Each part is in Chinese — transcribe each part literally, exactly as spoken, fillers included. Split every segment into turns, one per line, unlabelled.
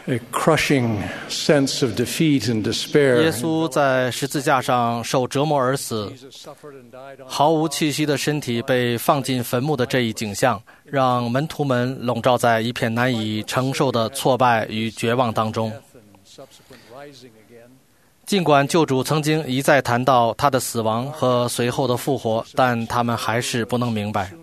a crushing sense of defeat and despair.
耶稣在十字架上受折磨而死，毫无气息的身体被放进坟墓的这一景象，让门徒们笼罩在一片难以承受的挫败与绝望当中。尽管救主曾经一再谈到他的死亡和随后的复活，但他们还是不能明白。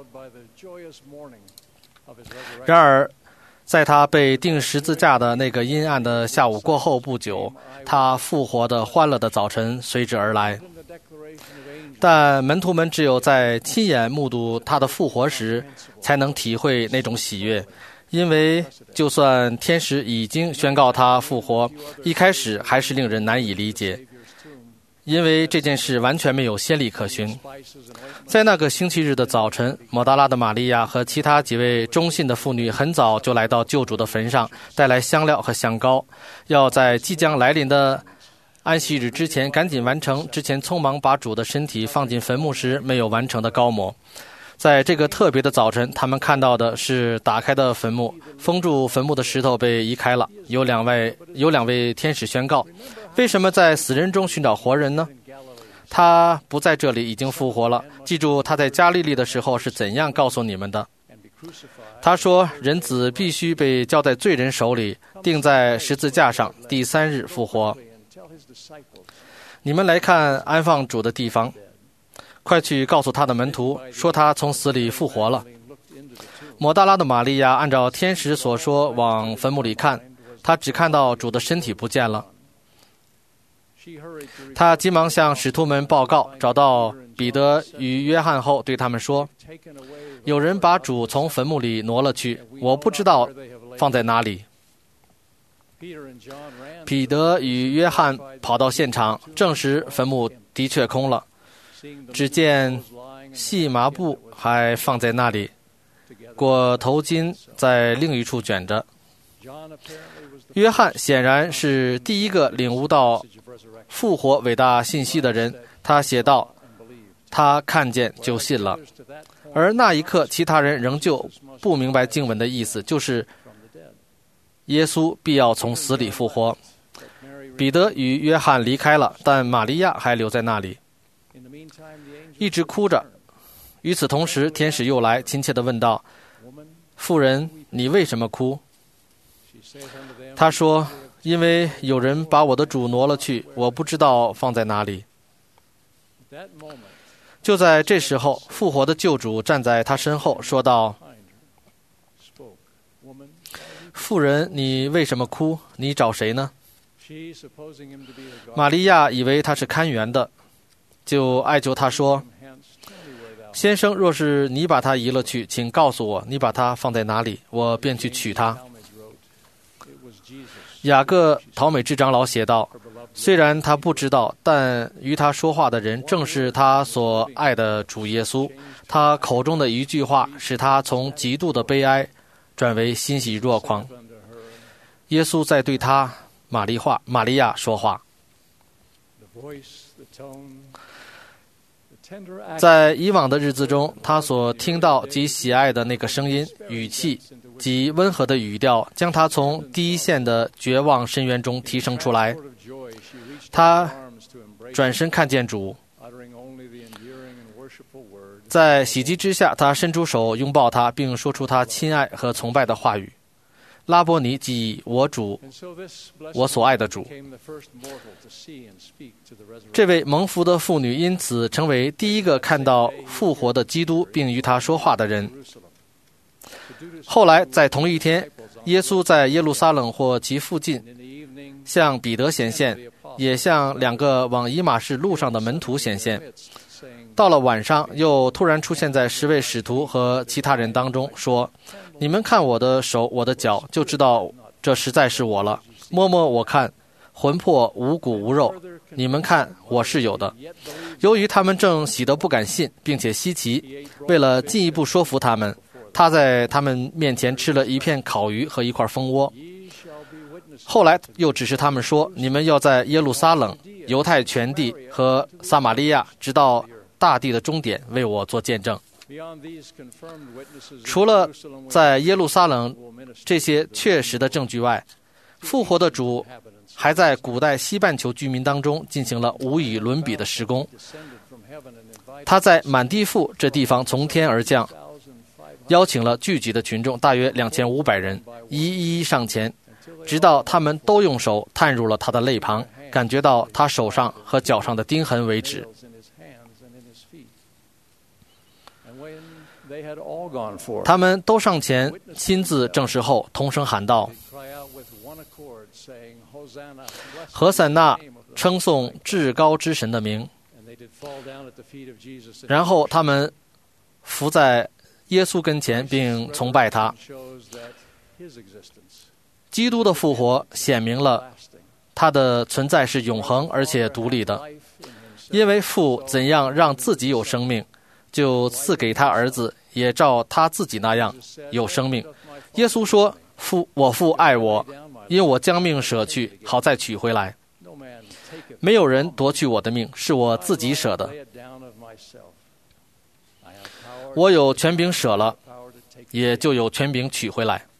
然而在他被钉十字架的那个阴暗的下午过后不久，他复活的欢乐的早晨随之而来。但门徒们只有在亲眼目睹他的复活时，才能体会那种喜悦。因为就算天使已经宣告他复活，一开始还是令人难以理解，因为这件事完全没有先例可循。在那个星期日的早晨，抹大拉的玛利亚和其他几位忠信的妇女很早就来到救主的坟上，带来香料和香膏，要在即将来临的安息日之前赶紧完成之前匆忙把主的身体放进坟墓时没有完成的膏抹。在这个特别的早晨，他们看到的是打开的坟墓，封住坟墓的石头被移开了。有两位有两位天使宣告：为什么在死人中寻找活人呢？他不在这里，已经复活了。记住他在加利利的时候是怎样告诉你们的。他说，人子必须被交在罪人手里，钉在十字架上，第三日复活。你们来看安放主的地方，快去告诉他的门徒，说他从死里复活了。抹大拉的玛利亚按照天使所说往坟墓里看，他只看到主的身体不见了。他急忙向使徒们报告，找到彼得与约翰后对他们说，有人把主从坟墓里挪了去，我不知道放在哪里。彼得与约翰跑到现场，证实坟墓的确空了，只见细麻布还放在那里，裹头巾在另一处卷着。约翰显然是第一个领悟到复活伟大信息的人，他写道，他看见就信了。而那一刻其他人仍旧不明白经文的意思，就是耶稣必要从死里复活。彼得与约翰离开了，但玛利亚还留在那里，一直哭着。与此同时，天使又来，亲切地问道，妇人，你为什么哭？他说，因为有人把我的主挪了去，我不知道放在哪里。就在这时候，复活的救主站在他身后，说道，妇人，你为什么哭？你找谁呢？玛利亚以为他是看园的，就哀求他说，先生，若是你把他移了去，请告诉我你把他放在哪里，我便去取他。雅各陶美智长老写道，虽然他不知道，但与他说话的人正是他所爱的主耶稣。他口中的一句话使他从极度的悲哀转为欣喜若狂。耶稣在对他玛利话玛利亚说话。在以往的日子中，他所听到及喜爱的那个声音、语气及温和的语调，将他从第一线的绝望深渊中提升出来。他转身看见主，在喜极之下，他伸出手拥抱他，并说出他亲爱和崇拜的话语。拉波尼即我主，我所爱的主。这位蒙福的妇女因此成为第一个看到复活的基督并与他说话的人。后来在同一天，耶稣在耶路撒冷或其附近向彼得显现，也向两个往以马士路上的门徒显现。到了晚上，又突然出现在十位使徒和其他人当中，说，你们看我的手我的脚，就知道这实在是我了。摸摸我看，魂魄无骨无肉，你们看我是有的。由于他们正喜得不敢信，并且稀奇，为了进一步说服他们，他在他们面前吃了一片烤鱼和一块蜂窝。后来又指示他们说，你们要在耶路撒冷、犹太全地和撒玛利亚，直到大地的终点，为我做见证。除了在耶路撒冷这些确实的证据外， 复活的主还在古代西半球居民当中进行了无与伦比的施工。他在满地富这地方从天而降，邀请了聚集的群众大约两千五百人，一一上前，直到他们都用手探入了他的肋旁，感觉到他手上和脚上的钉痕为止。他们都上前亲自证实后，同声喊道：何散那，称颂至高之神的名。然后他们伏在耶稣跟前，并崇拜他。基督的复活显明了他的存在是永恒而且独立的，因为父怎样让自己有生命，就赐给他儿子也照他自己那样有生命。耶稣说：父，我父爱我，因我将命舍去，好再取回来。没有人夺去我的命，是我自己舍的。我有权柄舍了，也就有权柄取回来。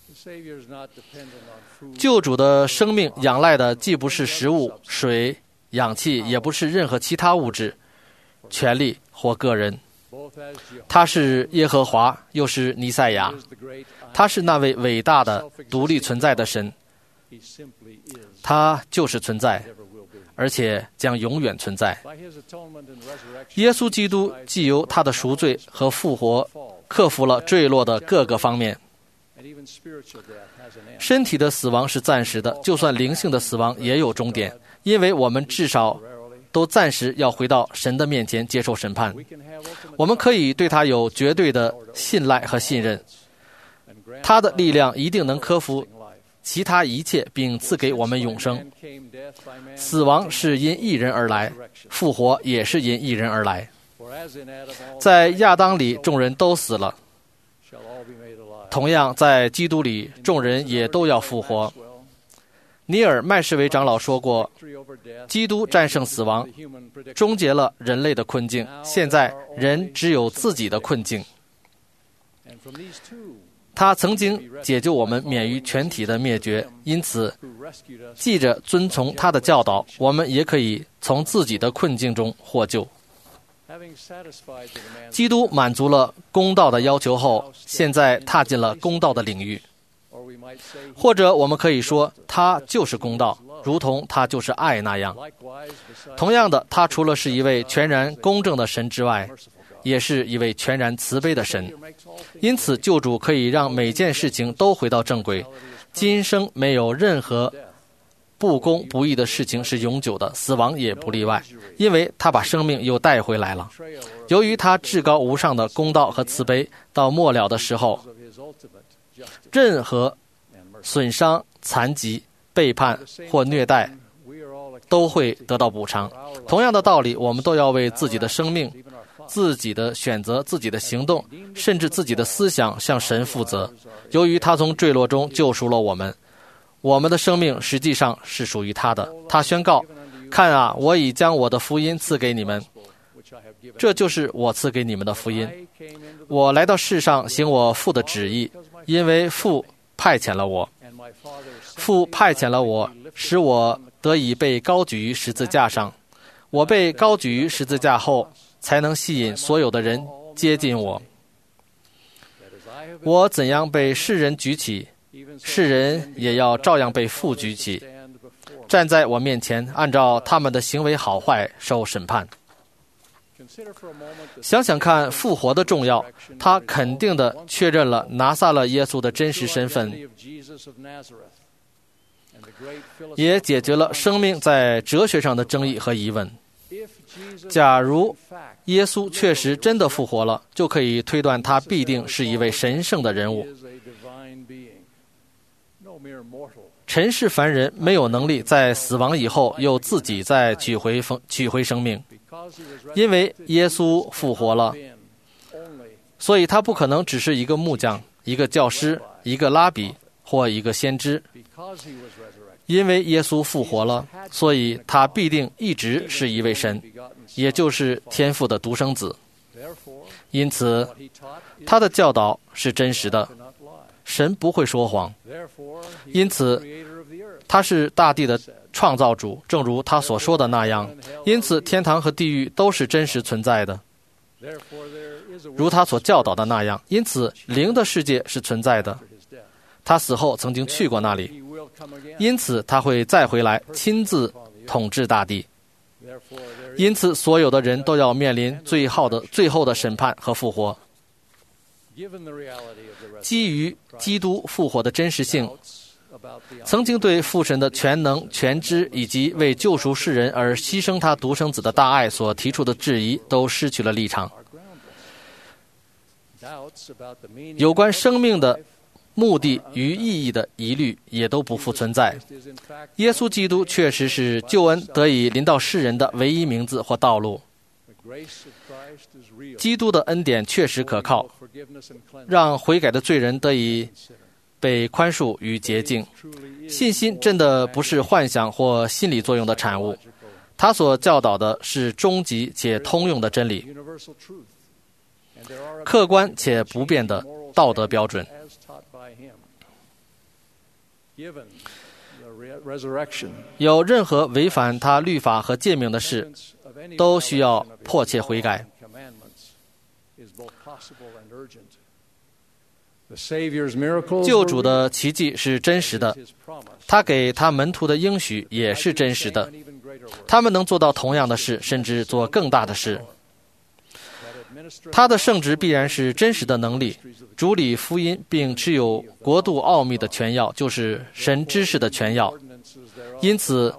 救主的生命仰赖的既不是食物、水、氧气，也不是任何其他物质、权力或个人。他是耶和华，又是弥赛亚，他是那位伟大的独立存在的神，他就是存在，而且将永远存在。耶稣基督既由他的赎罪和复活克服了坠落的各个方面。身体的死亡是暂时的，就算灵性的死亡也有终点，因为我们至少都暂时要回到神的面前接受审判。我们可以对他有绝对的信赖和信任，他的力量一定能克服其他一切，并赐给我们永生。死亡是因一人而来，复活也是因一人而来。在亚当里众人都死了，同样在基督里众人也都要复活。尼尔麦士维长老说过，基督战胜死亡，终结了人类的困境，现在人只有自己的困境。他曾经解救我们免于全体的灭绝，因此记着遵从他的教导，我们也可以从自己的困境中获救。基督满足了公道的要求后，现在踏进了公道的领域，或者我们可以说他就是公道，如同他就是爱那样。同样的，他除了是一位全然公正的神之外，也是一位全然慈悲的神。因此救主可以让每件事情都回到正轨，今生没有任何不公不义的事情是永久的，死亡也不例外，因为他把生命又带回来了。由于他至高无上的公道和慈悲，到末了的时候，任何损伤、残疾、背叛或虐待都会得到补偿。同样的道理，我们都要为自己的生命、自己的选择、自己的行动，甚至自己的思想向神负责。由于他从坠落中救赎了我们，我们的生命实际上是属于他的。他宣告：看啊，我已将我的福音赐给你们，这就是我赐给你们的福音。我来到世上行我父的旨意，因为父派遣了我。父派遣了我，使我得以被高举于十字架上。我被高举于十字架后，才能吸引所有的人接近我。我怎样被世人举起，世人也要照样被父举起，站在我面前，按照他们的行为好坏受审判。想想看复活的重要，他肯定地确认了拿撒勒耶稣的真实身份，也解决了生命在哲学上的争议和疑问。假如耶稣确实真的复活了，就可以推断他必定是一位神圣的人物。尘世凡人没有能力在死亡以后又自己再取回取回生命，因为耶稣复活了，所以他不可能只是一个木匠、一个教师、一个拉比或一个先知。因为耶稣复活了，所以他必定一直是一位神，也就是天父的独生子。因此他的教导是真实的， 神不会说谎，因此他是大地的创造主，正如他所说的那样。因此天堂和地狱都是真实存在的，如他所教导的那样。因此灵的世界是存在的，他死后曾经去过那里，因此他会再回来亲自统治大地。因此所有的人都要面临最后的最后的审判和复活。基于基督复活的真实性，曾经对父神的全能全知以及为救赎世人而牺牲他独生子的大爱所提出的质疑都失去了立场。有关生命的目的与意义的疑虑也都不复存在。耶稣基督确实是救恩得以临到世人的唯一名字或道路。基督的恩典确实可靠，让悔改的罪人得以被宽恕与洁净。信心真的不是幻想或心理作用的产物，他所教导的是终极且通用的真理，客观且不变的道德标准。有任何违反他律法和诫命的事，都需要迫切悔改。救主的奇迹是真实的，他给他门徒的应许也是真实的，他们能做到同样的事，甚至做更大的事。他的圣职必然是真实的能力，主理福音并持有国度奥秘的权要，就是神知识的权要。因此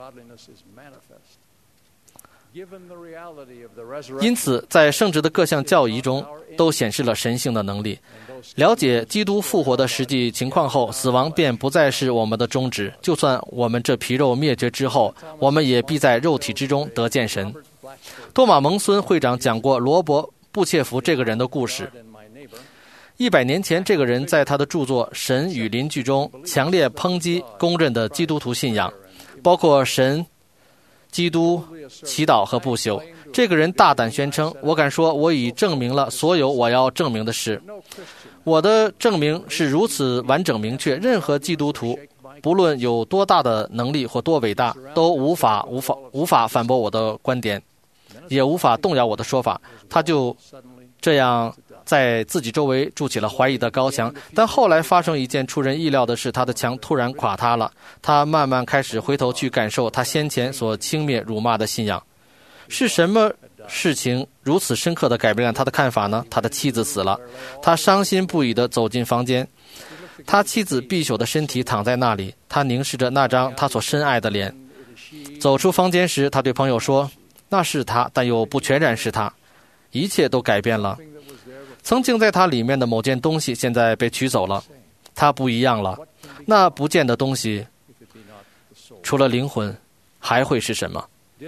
因此在圣职的各项教义中都显示了神性的能力。了解基督复活的实际情况后，死亡便不再是我们的终止。就算我们这皮肉灭绝之后，我们也必在肉体之中得见神。多马蒙孙会长讲过罗伯布切福这个人的故事。一百年前，这个人在他的著作《神与邻居》中强烈抨击公认的基督徒信仰，包括神、基督、祈祷和不朽。这个人大胆宣称，我敢说我已证明了所有我要证明的事。我的证明是如此完整明确，任何基督徒不论有多大的能力或多伟大，都无法无法无法反驳我的观点，也无法动摇我的说法。他就这样在自己周围筑起了怀疑的高墙。但后来发生一件出人意料的事，他的墙突然垮塌了。他慢慢开始回头去感受他先前所轻蔑辱骂的信仰。是什么事情如此深刻地改变了他的看法呢？他的妻子死了，他伤心不已地走进房间，他妻子必朽的身体躺在那里，他凝视着那张他所深爱的脸。走出房间时，他对朋友说，那是他，但又不全然是他，一切都改变了。曾经在他里面的某件东西现在被取走了，他不一样了。那不见的东西除了灵魂还会是什么？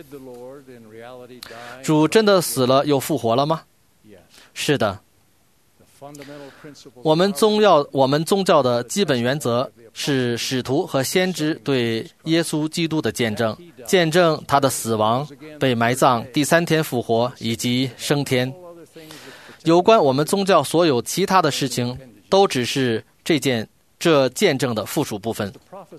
主真的死了又复活了吗？是的。我们宗教我们宗教的基本原则是使徒和先知对耶稣基督的见证，见证他的死亡、被埋葬、第三天复活以及升天。有关我们宗教所有其他的事情，都只是这件这见证的附属部分。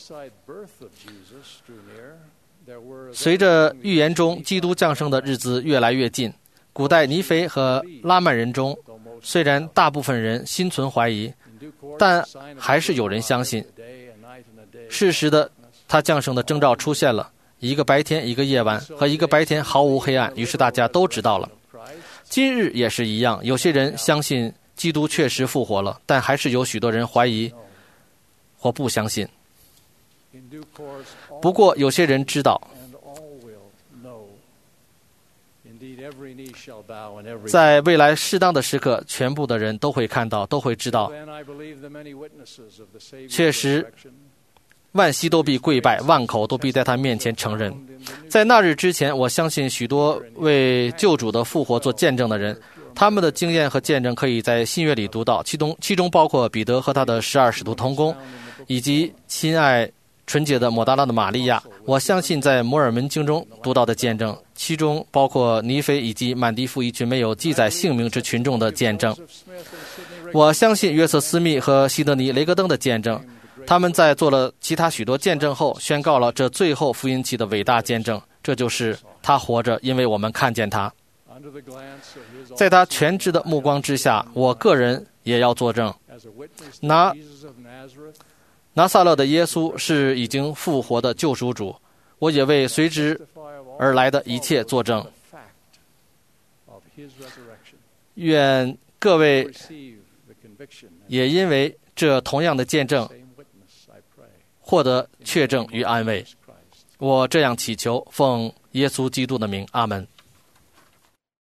随着预言中基督降生的日子越来越近，古代尼腓和拉曼人中，虽然大部分人心存怀疑，但还是有人相信。适时的，他降生的征兆出现了，一个白天一个夜晚，和一个白天毫无黑暗，于是大家都知道了。今日也是一样，有些人相信基督确实复活了，但还是有许多人怀疑或不相信。不过有些人知道，在未来适当的时刻，全部的人都会看到，都会知道。确实，万膝都必跪拜，万口都必在他面前承认。在那日之前，我相信许多为救主的复活做见证的人，他们的经验和见证可以在新约里读到，其中其中包括彼得和他的十二使徒同工，以及亲爱纯洁的抹大拉的玛利亚。我相信在摩尔门经中读到的见证，其中包括尼腓以及满地夫一群没有记载姓名之群众的见证。 我相信约瑟·斯密和西德尼·雷格登的见证，他们在做了其他许多见证后，宣告了这最后福音期的伟大见证，这就是他活着，因为我们看见他。在他全知的目光之下，我个人也要作证，拿拿撒勒的耶稣是已经复活的救赎主，我也为随之而来的一切作证。愿各位也因为这同样的见证获得确证与安慰。我这样祈求，奉耶稣基督的名，阿门。